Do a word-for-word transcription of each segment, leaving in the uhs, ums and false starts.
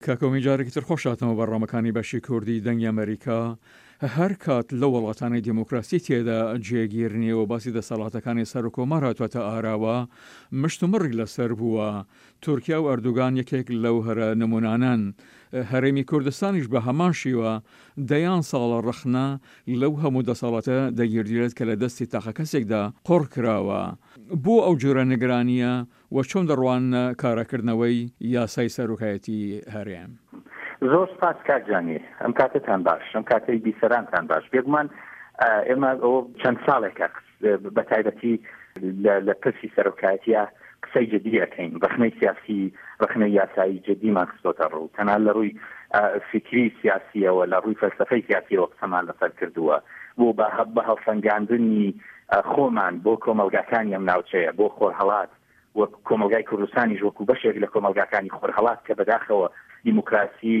کاکۆمی جارێکی تر خۆشاتەوە بەڕامەکانی بەشی کوردی دەنگی ئەمریکا هەر کات لە وڵاتانی دیموکراسی تێدا جێگیرنیەوە باسی دەسەڵاتەکانی سەر و کۆمار هاتووەتە ئاراوە مشتومڕی لەسەر بووە. تورکیا و ئەردوگان یەکێک لەو هەرە نمونانن. هەرێمی کوردستانیش بە هەمان شیوە دەیان ساڵە ڕخنە لەو هەموو دەسەڵاتە دەگیردرێت کە لە دەستی تاقە کەسێکدا قڕ کراوە. بۆ ئەو جۆرە نگرانیە و چۆن دەڕوان کارەکردنەوەی یاسای سەرۆکایەتی هەرێم؟ زۆر سپاس کاکجانی، ئەم کاتتان باش، ئەم کاتەی بیسەرانتان باش. بێگومان ئێمە ئەوە چەند ساڵێکە بە تایبەتی لە پرسی سەرۆکایەتیە قسەی جدی ئەکەین، ڕخنەی سیاسی ڕخنەی یاسایی جدیمان خستۆتە ڕوو، تەنها لە ڕووی فکری سیاسیەوە لە ڕووی فەلسەفەی سیاسیەوە قسەمان لەسەر کردووە بۆ بە هەڵسەنگاندنی خۆمان بۆ کۆمەلگاکانی ئەم ناوچەیە، بۆ خۆرهەڵات وە کۆمەلگای کوردستانیش وەکو بەشێک لە کۆمەلگاکانی خۆرهەڵات کە بەداخەوە دیموکراسی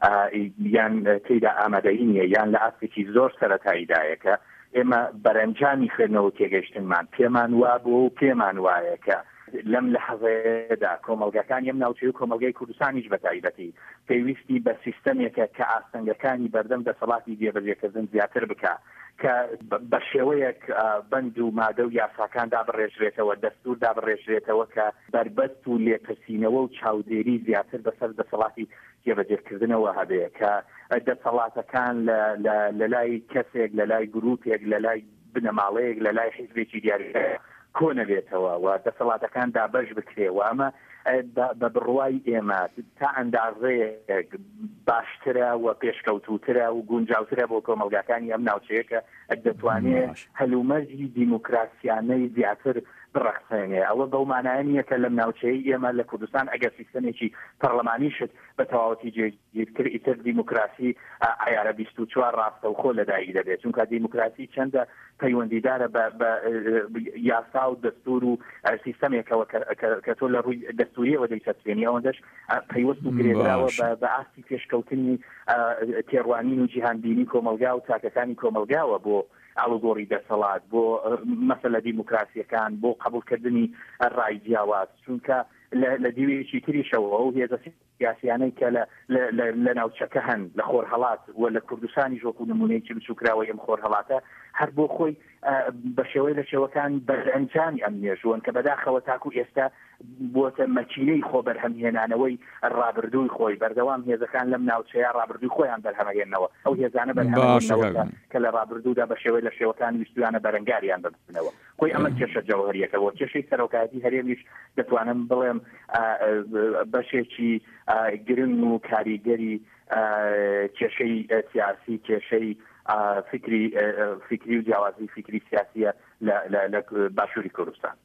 یان تێیدا ئامادەیی نییە یان لە ئاستێکی زۆر سەرەتاییدایەکە ئێمە بەرەنجامی خوێندنەوە تێگەیشتنمان پێمان وا بوو و پێمان وایە کە لەم لە حەزەیەدا کۆمەلگاکانی ئەم ناوچەی و کۆمەلگای کوردستانیش بە تایبەتی پێویستی بە سیستەمێکە کە ئاستەنگەکانی بەردەم دەسەڵاتی جێبەجێکردن زیاتر بکە کە بە شێوەیەک بەند و مادە و یاساکان دابڕێژرێتەوە، دەستور دابڕێژرێتەوە کە بربەست و لێپرسینەوە و چاودێری زیاتر بەسەر دەسەڵاتی جێبەجێکردنەوە هەبێ کە دەسەڵاتەکان لە لای کەسێک لە لای گروپێک لە لای بنەماڵەیەک لە لای حیزبێکی دیاری کۆنەبێتەوە و دەسەڵاتەکان دابەش بکرێەوە. ئەمە بە بڕوای ئێمە تا ئەندازەیەک باشترە و پێشکەوتوترە و گونجاوترە بۆ کۆمەلگاکانی ئەم ناوچەیەکە دەتوانێت هەلومەرجی دیموکراسیانەی زیاتر بڕەخسێنێ. ئەوە بەومانایە نییە کە لەم ناوچەی ئێمە لە کوردستان ئەگەر سیستەمێکی پەرلەمانیشت بە تەواوەتی جێگیرکرد ئیتر دیموکراسی ئایارە بیست و چوار ڕاستەوخۆ لەدایک دەبێت، چونکە دیموکراسی چەندە پەیوەندیدارە بە یاسا و دەستور و سیستەمێکەوە کە تۆ لە ڕووی دەستوریەوە دەیچەسپێنی ئەوەندەش پەیوەست و گرێدراوە بە ئاستی پێشکەوتنی تێڕوانین و جیهانبینی کۆمەلگا و چاکەکانی کۆمەلگاوە بۆ ئاڵوگۆڕی دەسەڵات، بۆ مەسەلە دیموکراسیەکان، بۆ قبولکردنی ڕای جیاواز، چونکە لە دیوێکی تریشەوە و هێزە سیاسیانەی کە لە ناوچەکە هەن لە خۆرهەڵات و لە کوردستانی ژۆکو نمونەیەکی بچووکراوە ئەم خۆرهەڵاتە هەر بۆ خۆی بە شێوەی لە شێوەکان بەرئەنجامی ئەم نێژوون کە بەداخەوە تاکو ئێستا بۆتە مەچینەی خۆ بەرهەمهێنانەوەی ڕابردووی خۆی بەردەوام هێزەکان لەم ناوچەیە ڕابردووی خۆیان بەرهەمهێننەوە، ئەو هێزانە بەرهەمهێننەوە کە لە ڕابردوودا بە شێوەی لە شێوەکان ویستویانە بەرەنگاریان ببنەوە. خۆی ئەمە کێشە جەوهەریەکەوە، کێشەی سەرۆکایەتی هەرێمیش دەتوانم بڵێم بەشێکی گرنگ و کاریگەری کێشەی سیاسی، کێشەی فکری فکری و جیاوازی فکری سیاسیە لە باشووری کوردستان.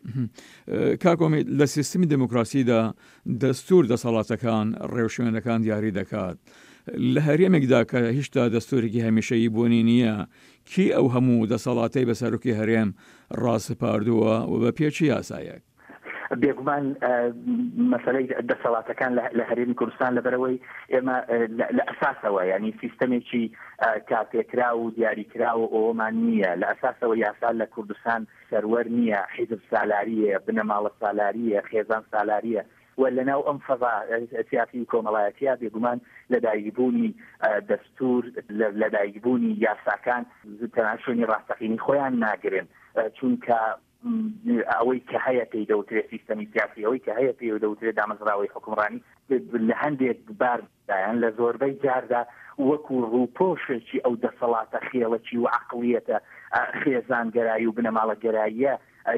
کاکۆمی لە سیستمی دموکراسیدا دەستور دەسەڵاتەکان ڕێوشوێنەکان دیاری دەکات. لە هەرێمێکدا کە هیچتا دەستورێکی هەمیشەیی بوونی نییە، کی ئەو هەموو دەسەڵاتەی بە سەرۆکی هەرێم ڕاستپاردووە و بە پێچی یاسایەک؟ بێگومان مەسەلەی دەسەڵاتەکان لە هەرێمی کوردستان لەبەرەوەی ئێمە لە ئەساسەوە ینی سیستەمێکی کاپێکرا و دیاریکرا و ئەوەمان نییە، لە ئەساسەوە یاسا لە کوردستان سەروەر نییە، حیزب سالاریە، بنەماڵە سالاریە، خێزان سالاریە و لەناو ئەم فەضا سیاسی کۆمەڵایەتیە بێگومان لەدایکبوونی دەستور لەدایکبوونی یاساکان تەنها شوێنی ڕاستەقینی خۆیان ناگرن، چونکە ئەوەی کە هەیە پێی دەوترێت سیستەمی سیاسی، ئەوەی کە هەیە پێی دەوترێت دامەزراوەی حکومڕانی لە هەندێک باردایان لە زۆربەی جاردا وەکو ڕووپۆشێکی ئەو دەسەڵاتە خێڵەکی و عەقڵیەتە خێزانگەرایی و بنەماڵەگەراییە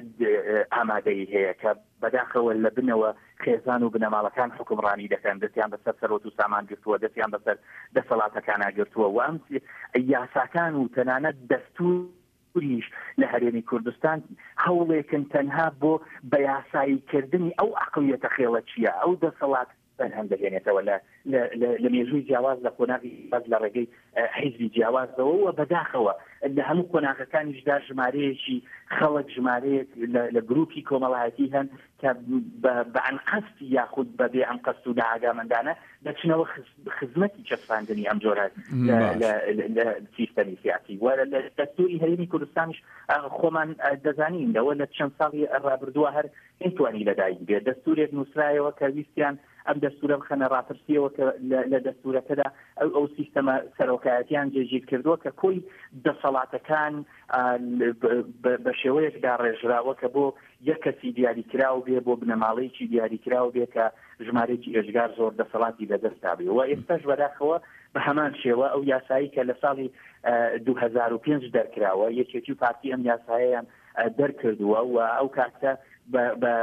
ئامادەی هەیە کە بەداخەوە لە بنەوە خێزان و بنەماڵەکان حکومڕانی دەکەن، دەستیان بەسەر سەرۆت و سامان گرتووە، دەستیان بەسەر دەسەڵاتەکان ئاگرتووە و ئەم یاساکان و تەنانەت دەستور ریش لە هەرێمی کوردستان هەوڵێکن تەنها بۆ بە یاساییکردنی ئەو عەقڵیەتە خێڵەچیە ئەو دەسەڵات بەرهەم دەهێنێتەوە لە مێژووی جیاواز لە قۆناغی باز لە ڕێگەی حیزبی جیاوازەوە و بەداخەوە لە هەموو قۆناغەکانیشدا ژمارەیەکی خەڵک ژمارەیەک لە گروپی کۆمەڵایەتی هەن کە بە ئەنقەستی یاخود بەبێ ئەنقەست و نائاگامەندانە دەچنەوە خزمەتی چەسپاندنی ئەم جۆرە لە سیستەمی سیاسی و لە دەستوری هەرێمی کوردستانیش خۆمان دەزانین لەوە لە چەند ساڵی ڕابردووە هەر نتوانی لەدایک بێت دەستورێک نووسرایەوە کە ویستیان ئەم دەستورە بخەنە ڕاپرسیەوە کە لە دەستورەکەدا ئەو ئەو سیستەمە سەرۆکایەتیان جێگیر کردووە کە کۆی دەسەڵاتەکان بە شێوەیەکدا ڕێژراوە کە بۆ یەک کەسی دیاریکراو بێ بۆ بنەماڵەیەکی دیاریکراو بێ کە ژمارەیەکی ئێژگار زۆر دەسەڵاتی بەدەستا بێ و ئێستاش بەداخەوە بە هەمان شێوە ئەو یاسایی کە لە ساڵی دوو هەزار و پێنج دەرکراوە یەکێتی و پارتی ئەم یاسایەیان دەرکردووە و ئەو کاتە بە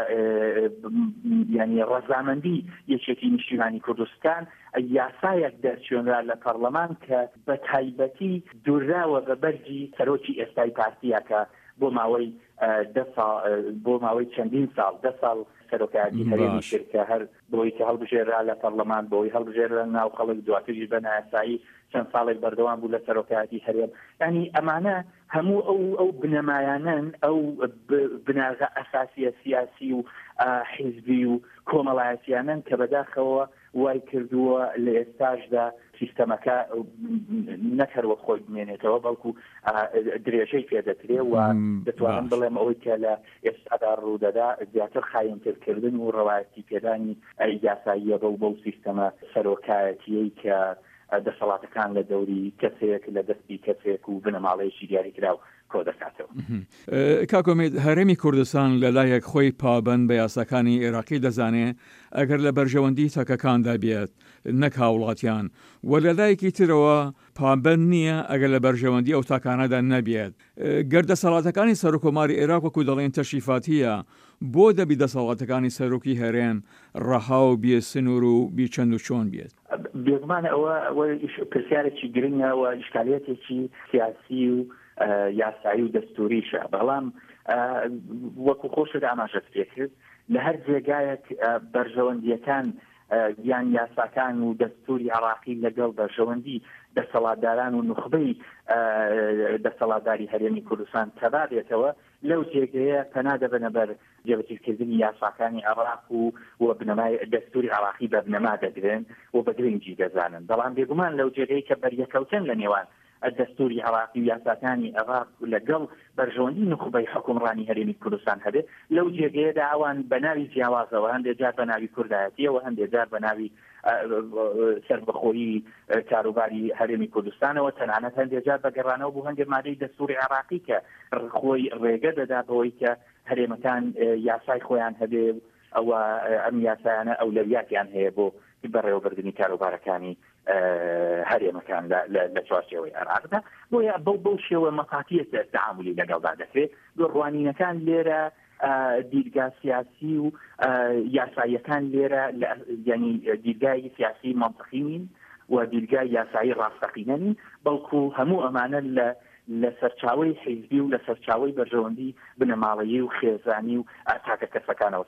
ینی ڕەزامەندی یەکێتی نیشتیمانی کوردستان یاسایەک دەرچێنرا لە پەرلەمان کە بە تایبەتی دووراوە بە بەرجی سەرۆکی ئێستای پارتیەکە بۆ ماوەی بۆ ماوەی چەندین ساڵ دە ساڵ سەرۆکایەتی هەرێمی شرکە هەر بۆی کە هەڵبژێرا لە پەرلەمان بۆی هەڵبژێرا ناو خەڵک دواتریش بە نایاسایی چەند ساڵێک بەردەوام بوو لە سەرۆکایەتی هەرێم ینی ئەمانە هەموو ئەو ئەو بنەمایانن ئەو بناغە ئەساسیە سیاسی و حیزبی و کۆمەڵایەتیانن کە بەداخەوە وای کردووە لە ئێستاشدا سیستەمەکە نەکەروە خۆی بمێنێتەوە بەڵکو درێژەی پێدەکرێ و دەتوانم بڵێم ئەوەی کە لە ئێستادا ڕوودەدا زیاتر خاینترکردن و ڕەوایەتی پێدانی یاساییە بەو بەو سیستەمە سەرۆکایەتیەی کە دەسەڵاتەکان لە دەوری کەسێک لە دەستی کەسێک و بنەماڵەیەکی دیاریکراو کۆ دەکاتەوە. کاکۆمێد هەرێمی کوردستان لەلایەک خۆی پابەند بە یاساکانی عێراقی دەزانێ ئەگەر لە بەرژەوەندی تەکەکاندا بێت نەک هاوڵاتیان و لەلایەکی ترەوە پابەند نییە ئەگەر لە بەرژەوەندی ئەو تاکانەدا نەبێت گەردەسەڵاتەکانی سەرۆکۆماری عێراق وەکو دەڵێن تەشریفاتیە بۆ دەبی دەسەڵاتەکانی سەرۆکی هەرێم ڕەها و بێ سنوور و بی چەند و چۆن بێت بێگومانە ئەوە پرسیارێکی گرنگە و ئیشکالیەتێکی سیاسی و یاسایی و دەستوریشە بەڵام وەکو خۆشت ئاماژەت پێ کرد لە هەر جێگایەک بەرژەوەندیەکان یان یاساکان و دەستوری عێراقی لەگەڵ بەرژەوەندی دەسەڵاتداران و نوخبەی دەسەڵاتداری هەرێمی کوردستان تەبابێتەوە لەو جێگەیە پەنادەبنە بەر جێبەجێکردنی یاساکانی عێراق و و بنەمای دەستوری عێراقی بە بنەما دەگرن و بە گرنگی دەزانن بەڵام بێگومان لەو جێگەی کە بەریەکەوتن لە نێوان دەستوری عێراقی و یاساکانی عێراق لەگەڵ بەرژەوەندی نوخبەی حکومڕانی هەرێمی کوردستان هەبێت لەو جێگەیەدا ئەوان بە ناوی جیاوازەوە هەندێک جار بە ناوی کوردایەتیەوە هەندێک جار بە ناوی سەربەخۆیی کاروباری هەرێمی کوردستانەوە تەنانەت هەندێک جار بەگەڕانەوە بوو هەندێک مادەی دەستوری عێراقی کە خۆی ڕێگە دەدا بەوەی کە هەرێمەکان یاسای خۆیان هەبێ ئەوە ئەم یاسایانە ئەولەویاتیان هەیە بۆ بەڕێوەبردننی کاروبارەکانی هەرێمەکان لە چوارچێوەی عێراقدا بۆیە بەو بەو شێوە مەقاتیە تەعاملی لەگەڵدا دەکرێت ڕوانینەکان لێرە دیرگا سیاسی و یاساییەکان لێرە ینی دیرگای سیاسی منطقی نین و دیرگای یاسایی ڕاستەقینەنین بەڵکو هەموو ئەمانە لە لە سەرچاوی حیزبی و لە سەرچاوی بەرژەوەندی بنەماڵەیی و خێزانی و تاکە کەسەکانەوە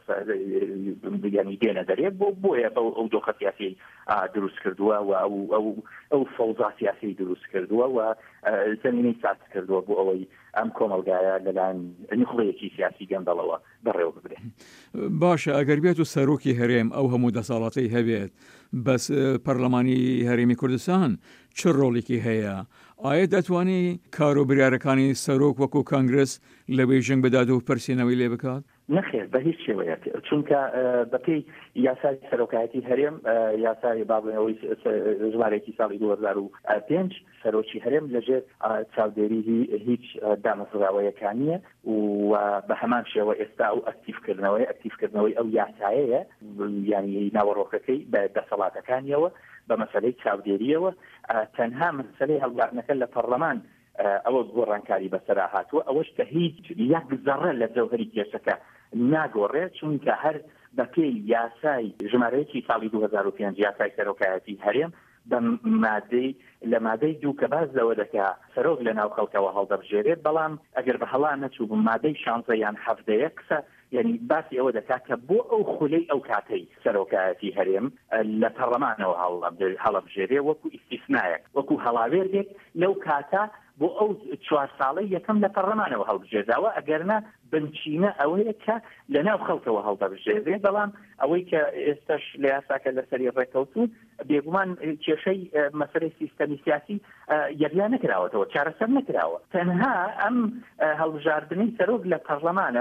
ینی دێنە دەرێت بۆ بۆیە بەو ئەو دۆخە سیاسی دروست کردووە و ئەو فەوزا سیاسی دروست کردووە و زمینەی ساز کردووە بۆ ئەوەی ئەم کۆمەلگایە لەلایەن نوخبەیەکی سیاسی گەندەڵەوە بەڕێوە ببرێت. باشە ئەگەر بێت و سەرۆکی هەرێم ئەو هەموو دەسەڵاتی هەبێت بەس پەرلەمانی هەرێمی کوردستان چ ڕۆڵێکی هەیە؟ ئایا دەتوانی کار و بریارەکانی سەرۆک وەکو کانگرس لە بێژنگ بدات و پرسیینەوەی لێ بکات؟ نەخێر بە هیچ شێوەیەک چونکە بەپێی یاسای سەرۆکایەتی هەرێم یاسای بابڵێنەوەی ژمارەیەکی ساڵی دوو هەزار و پێنج سەرۆکی هەرێم لەژێر چاودێری هیچ دامەزراوەیەکانیە و بە هەمان شێوە ئێستا و ئەکتیفکردنەوەی ئەکتیفکردنەوەی ئەو یاسایەیە یانی ناوەڕۆکەکەی بە دەسەڵاتەکانیەوە بە مەسەلەی چاودێریەوە تەنها مەسەلەی هەڵبوارنەکە لە پەرلەمان ئەوە گۆڕانکاری بەسەرا هاتووە ئەوەش کە هیچ یەک زەڕە لە جەوهەری کێشەکە ناگۆڕێت چونکە هەر بەپێی یاسای ژمارەیەکی ساڵی دوو هەزار و پێنج یاسای سەرۆکایەتی هەرێم بە مادەی لە مادەی دوو کە باز لەوە دەکا سەرۆک لە ناو خەڵکەوە هەڵدەبژێرێت بەڵام ئەگەر بە هەڵا نەچوو بم مادەی شانزە یان حەڤدەیە کسە یعنی باسی ئەوە دەکات کە بۆ ئەو خولەی ئەو کاتەی سەرۆکایەتی هەرێم لە پەرلەمانەوە هەڵەبژێرێ وەکو ئیستیسنایەک وەکو هەڵاوێردێک لەو کاتە بۆ ئەو چوار ساڵەی یەکەم لە پەرلەمانەوە هەڵبژێرداوە ئەگەرنا بنچینە ئەوەیە کە لە ناو خەڵکەوە هەڵدەبژێرێ بەڵام ئەوەی کە ئێستاش لە یاساکە لەسەری ڕێکەوتون بێگومان کێشەی مەسەلەی سیستەمی سیاسی یەکیان نەکراوەتەوە چارەسەر نەکراوە تەنها ئەم هەڵبژاردنەی سەرۆک لە پەرلەمانەوە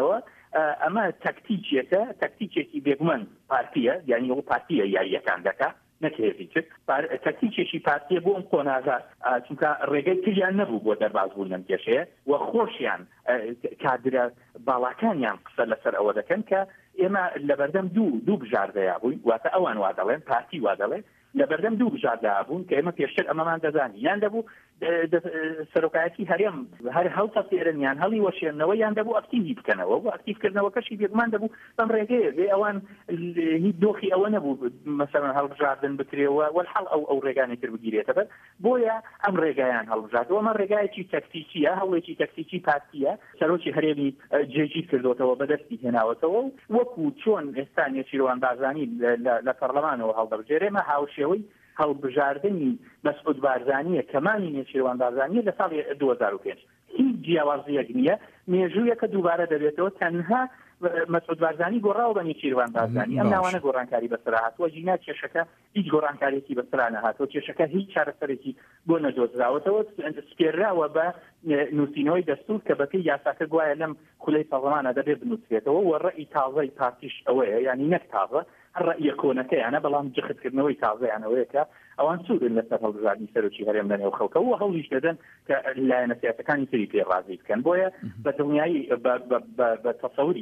ئەمە تەکتیکێکە تەکتیکێکی بێگومان پارتیە یعنی ئەو پارتیە یاریەکان دەکات نەکێتی کرد تەکتیکێکی پارتیە بۆ ئەم قۆناغا چونکە ڕێگەی تریان نەبوو بۆ دەربازبوون لەم کێشەیە و خۆشیان کادرە باڵاکانیان قسە لەسەر ئەوە دەکەن کە ئێمە لەبەردەم دوو دوو بژاردەیە بووین واتە ئەوان وا دەڵێن پارتی وا دەڵێ لەبەردەم دوو بژاردە بوون کە ئێمە پێشتر ئەمەمان دەزانی یان دەبوو سەرۆکایەتی هەرێم هەر هەڵتە فێرنیان هەڵی وەشێنەوە یان دەبوو ئەکتیڤی بکەنەوە و ئەکتیڤکردنەوەکەشی بێگومان دەبوو بەم ڕێگەیە بێ ئەوان هیچ دۆخی ئەوە نەبوو مەسەڵەن هەڵبژاردن بکرێەوە وەحەڵ ئەو ئەو ڕێگانی تر بگیرێتە بەر بۆیە ئەم ڕێگایان هەڵبژاردەوە ئەمە ڕێگایەکی تەکتیکیە هەوڵێکی تەکتیکی پارتیە سەرۆکی هەرێمی جێگیر کردوتەوە بەدەستی هێناوەتەوە وەکو چۆن ئێستا نێچیروان بارزانی لە پەرلەمانەوە هەڵدەبژێرێمە هاوشێوەی هەڵبژاردننی مەسعود بارزانیە کەمانی نێچیروان بارزانیە لە ساڵی دوو هەزار و پێنج هیچ جیاوازیەک نییە مێژوویەکە دووبارە دەبێتەوە تەنها مەسعود بارزانی گۆڕاوە بە نێچیروان بارزانی ئەم ناوانە گۆڕانکاری بەسەرا هاتووە جینا کێشەکە هیچ گۆڕانکاریەکی بەسەرا نەهاتەوە کێشەکە هیچ چارەسەرێکی بۆ نەدۆزراوەتەوە سپێراوە بە نووسینەوەی دەستور کە بەپێی یاساکە گوایە لەم خولەی پەرلەمانە دەبێت بنووسێتەوە و ڕەئی تازەی پارتیش ئەوەیە ینی نەک تازە ڕەئیە کۆنەکەیانە بەڵام جەختکردنەوەی تازەیانەوەیە کە ئەوان سوودن لەسەر هەڵبژاردنی سەرۆکی هەرێم لەنێو خەڵکەوە و هەوڵیش دەدەن کە لایەنە سیاسەکانی تری پێ ڕازی بکەن بۆیە بە دڵنیایی بە تەسەوری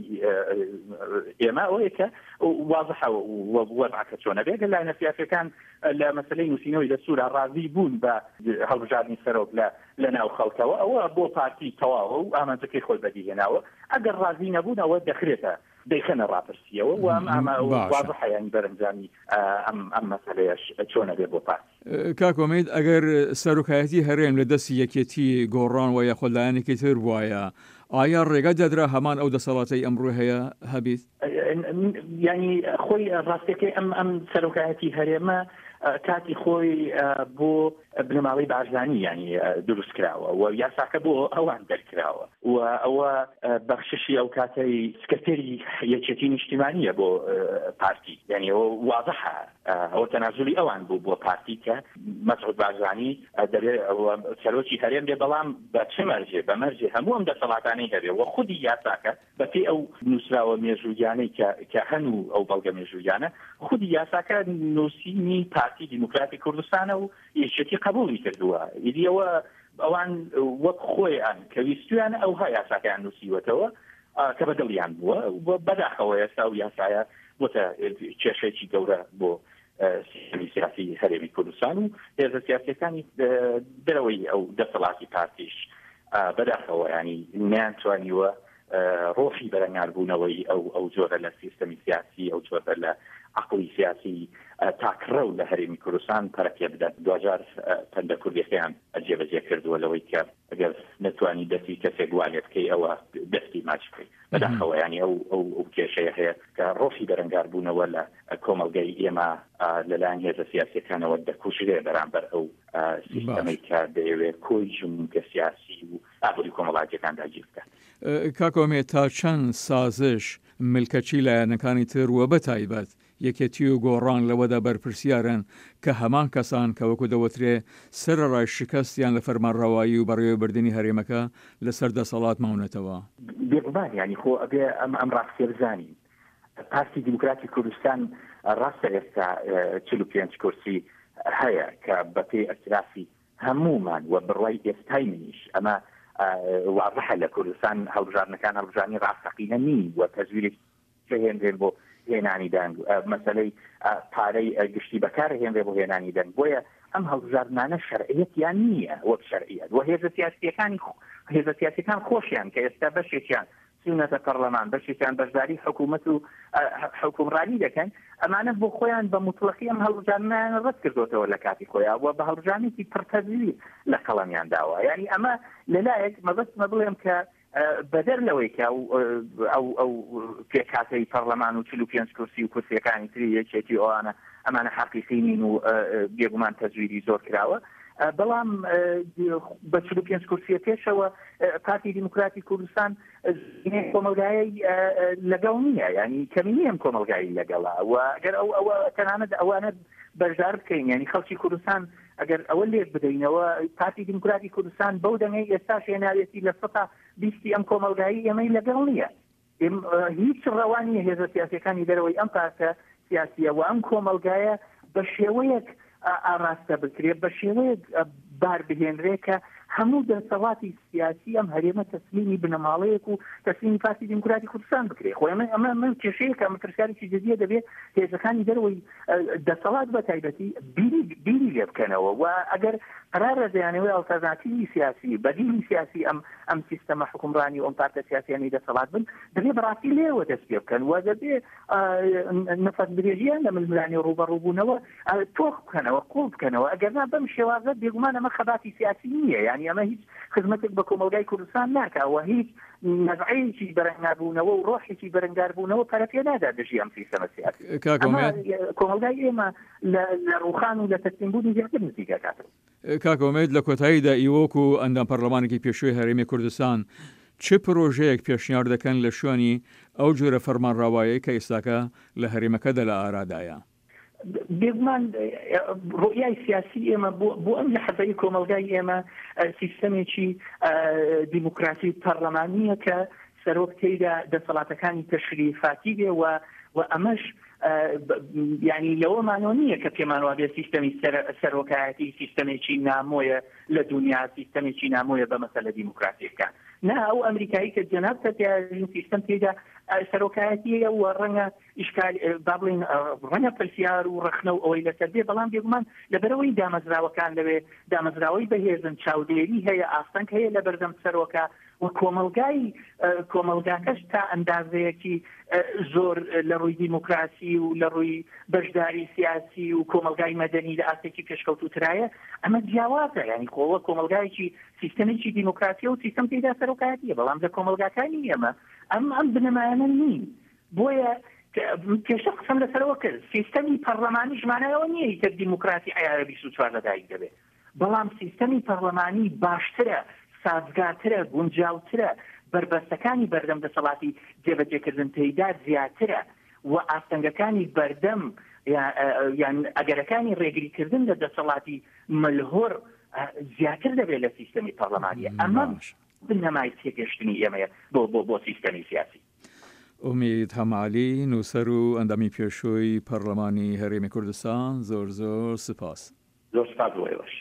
ئێمە ئەوەیە کە وازەحە وەضعەکە چۆنە بێت لایەنە سیاسەکان لە مەسەلەی نووسینەوەی دەستورە ڕازی بوون بە هەڵبژاردننی سەرۆک لە لەناو خەڵکەوە ئەوە بۆ پارتی تەواوە و ئامانجەکەی خۆی بەدیهێناوە ئەگەر ڕازی نەبوون ئەوە دەخرێتە دەیخەنە ڕاپرسیەوە و ئەم ئەمە وازەحەیانی بەرەنجامی ئەم ئەم مەسەلەیەش چۆنە بێ بۆ پارتی کاک ئومید ئەگەر سەرۆکایەتی هەرێم لە دەستی یەکێتی گۆڕان و یاخۆ لایەنێکی تر بووایە ئایا ڕێگە دەدرا هەمان ئەو دەسەڵاتەی ئەمڕۆ هەیە هەبیت ینی خۆی ڕاستەکەی ئەم ئەم سەرۆکایەتی هەرێمە کاتی خۆی بۆ بنەماڵی بارزانی ینی دروست کراوە و یاساکە بۆ ئەوان دەرکراوە و ئەوە بەخششی ئەو کاتەی سکرتێری یەکێتی نیشتیمانیە بۆ پارتی ینی ئەوە واضحە ئەوە تەنازولی ئەوان بوو بۆ پارتی کە مەسعود بارزانی دەبێت سەرۆکی هەرێم بێ بەڵام بە چه مەرجێ بە مەرجێ هەموو ئەم دەسەڵاتانەی هەبێ و خودی یاساکە بەپێی ئەو نووسراوە مێژوویانەی کە هەنوو ئەو بەڵگە مێژوویانە خودی یاساکە نووسینی پارتی دیموکراتی کوردستانە و یەکێتی قبولی کردووە ئیدیەوە ئەوان وەک خۆیان کە ویستویانە ئەوها یاساکەیان نووسیوەتەوە کە بەدڵیان بووە بەداخەوە ئێستا و یاسایە بۆتە کێشەیەکی گەورە بۆ سیستەمی سیاسی هەرێمی کوردستان و هێزە سیاسیەکانی دەرەوەی ئەو دەسەڵاتی پارتیش بەداخەوە ینی نیانتوانیوە ڕۆحی بەرەنگاربوونەوەی ئەو ئەو جۆرە لە سیستەمی سیاسی ئەو جۆرە لە عقلی سیاسی تاکڕە و لە هەرێمی کوردستان پەرەکێ بدەن دوجار پەندە کوردیەکەیان جێبەجێ کردووە لەوەی کە ئەگەر نەتوانی دەستی کەسێک گوالێ بکەی ئەوە دەستی ماچ بکەی بەداخەوە ینی ئەو ئەو ئەو کێشەیە هەیە کە ڕۆحی بەرەنگاربوونەوە لە کۆمەڵگەی ئێمە لەلایەن هێزە سیاسیەکانەوە دەکوژرێ بەرامبەر ئەو سیستەمەی کە دەیەوێت کۆی ژمونکە سیاسی و ئابووری کۆمەڵایەتەکان داگیر بکات. کاک ئومید تا چەند سازش ملکەچی لایەنەکانی تر وە بەتایبەت یەکێتی و گۆڕان لەوەدا بەرپرسیارن کە هەمان کەسان کە وەکو دەوترێ سەرەڕای شکستیان لە فەرمانڕەوایی و بەڕێوەبردننی هەرێمەکە لەسەر دەسەڵات ماونەتەوە بێگومان ینی خۆ ئەبێ ئەم ئەم ڕاستێرزانی پارتی دیموکراتی کوردستان ڕاستە ئێستا چل و پێنج کورسی هەیە کە بەپێی ئەکراسی هەمومان و بڕوای ئێستای منیش ئەمە واضحە لە کوردستان هەڵبژاردنەکان هەڵبژاردننی ڕاستەقینە نین و تەزویری هێنرێن بۆ هێنانی دەنگ مەسەلەی پارەی گشتی بەکارهێنرێ بۆ هێنانی دەنگ بۆیە ئەم هەڵبژاردنانە شەرعیەتیان نییە وەک شەرعیەت و هێزە سیاسیەکانی هێزە سیاسیەکان خۆشیان کە ئێستا بەشێکیان سیونەتە پەرلەمان بەشێکیان بەشداری حکوومەت و حکومڕانی دەکەن ئەمانە بۆ خۆیان بە مطلقی ئەم هەڵبژاردنانە ڕەت کردوتەوە لە کاتی خۆیان و بە هەڵبژاردنێکی پڕتەزویر لە قەڵەمیان داوە ینی ئەمە لەلایەک مەبەستمە بڵێم کە بەدەر لەوەی کە ئەو ئەو پێکاتەی پەرلەمان و چل و پێنج کورسی و کورسیەکانی تری یەکێتی ئەوانە ئەمانە حەقیقی نین و بێگومان تەزویری زۆر کراوە بەڵام بە چل و پێنج کورسیە پێشەوە پارتی دیموکراتی کوردستان کۆمەلگایی لەگەڵ نییە ینی کەمینی ئەم کۆمەلگایی لەگەڵا و ئەگەر ئەو ئەوە تەنانەت ئەوانە بەشدار بکەین ینی خەڵکی کوردستان ئەگەر ئەوە لێک بدەینەوە پارتی دیموکراتی کوردستان بەو دەنگەی ئێستا شێناوێتی لە سەتا بیستی ئەم کۆمەلگایی ئێمەی لەگەڵ نییە هیچ ڕەوانی هێزە سیاسەکانی دەرەوەی ئەم پارتە سیاسیە و ئەم کۆمەلگایە بە شێوەیەک ئاراستە بکرێت بە شێوەیەک بار بهێنرێت کە هەموو دەسەڵاتی سیاسی ئەم هەرێمە تەسلیمی بنەماڵەیەک و تەسلیمی پارتی دیموکراتی کوردستان بکرێت خۆی ئەمە من کێشەیەکە مەترسیارێکی جدیە دەبێت هێزەکانی دەرەوەی دەسەڵات بە تایبەتی بیری لێ بکەنەوە و ئەگەر قرارە دەیانەوەی ئالتەرناتیڤی سیاسی بەدیلی سیاسی ئەم ئەم سیستەمە حکومڕانی و ئەم پارتە سیاسیانی دەسەڵات بن دەبێت بەڕاستی لێوە دەست پێ بکەن و دەبێت نەفەت درێژیان لە ململانی ڕوبەڕووبوونەوە تۆخ بکەنەوە قوڵ بکەنەوە ئەگەرنا بەم شێوازە بێگومان ئەمە خەباتی سیاسی نییە یعنی ئەمە هیچ خزمەتێک بە کۆمەلگای کوردستان ناکەوە هیچ نەزعەیەکی بەرەنگاربوونەوە و ڕۆحێکی بەرەنگاربوونەوە پەرەپێ نادا دژی ئەم سیستەمە سیاسی کۆمەلگای ئێمە لە ڕووخان و لە تەسلیمبوونی زیاتر نزیکە کاتەوە. کاک ئومێد لە کۆتاییدا ئیوۆک و ئەندام پەرلەمانێکی پێشووی هەرێمی کوردستان چه پرۆژەیەک پێشنیار دەکەن لە شوێنی ئەو جۆرە فەرمانڕاوایی کە ئێستاکە لە هەرێمەکەدا لە ئارادایە؟ بێگومان ڕۆیای سیاسی ئێمە بۆ ئەم لە حەزەی کۆمەلگای ئێمە سیستەمێکی دیموکراسی پەرلەمانیە کە سەرۆک تێیدا دەسەڵاتەکانی تەشریفاتی بێ و و ئەمەش ینی لەوەمانەوە نییە کە پێمانەوە بێ سیستەمی سەرۆکایەتی سیستەمێکی نامۆیە لە دنیا سیستەمێکی نامۆیە بە مەسەلە دیموکراسیەکە نا ئەو ئەمریکایی کە جەناب تەتیاژین سیستەم تێدا سەرۆکایەتیە و ڕەنگە ئیشکال با بڵین ڕەنگە پرسیار و ڕخنە و ئەوەی لەسەر بێ بەڵام بێگومان لەبەرەوەی دامەزراوەکان لەوێ دامەزراوەی بەهێزن چاودێری هەیە ئاستەنگ هەیە لە بەردەم سەرۆکە و کۆمەلگای کۆمەلگاکەش تا ئەندازەیەکی زۆر لە ڕووی دیموکراسی و لە ڕووی بەشداری سیاسی و کۆمەلگای مەدەنی لە ئاستێکی پێشکەوتوترایە ئەمە جیاوازە ینی خۆوە کۆمەلگایکی سیستەمێکی دیموکراسی و سیستەم تێدا سەرۆکایەتیە بەڵام لە کۆمەلگاکانی ئێمە ئەم ئەم بنەمایانە نین بۆیە کێشە قسەم لەسەرەوە کرد سیستەمی پەرلەمانی ژمانەوە نییە کە دیموکراسی عیارە بیست و چوار لەدایک دەبێت بەڵام سیستەمی پەرلەمانی باشترە سازگارترە گونجاوترە بربەستەکانی بەردەم دەسەڵاتی جێبەجێکردن تێیدا زیاترە و ئاستەنگەکانی بەردەم یان ئەگەرەکانی ڕێگریکردن لە دەسەڵاتی ملهۆر زیاتر دەبێت لە سیستەمی پەرلەمانیە ئەمە بنەمای تێگەشتنی ئێمەیە بۆ بۆ بۆ سیستەمی سیاسی. ئومید هەمالی نووسەر و ئەندامی پێشووی پەرلەمانی هەرێمی کوردستان زۆر زۆر سپاس. زۆر سپاس بۆ ئێوەش.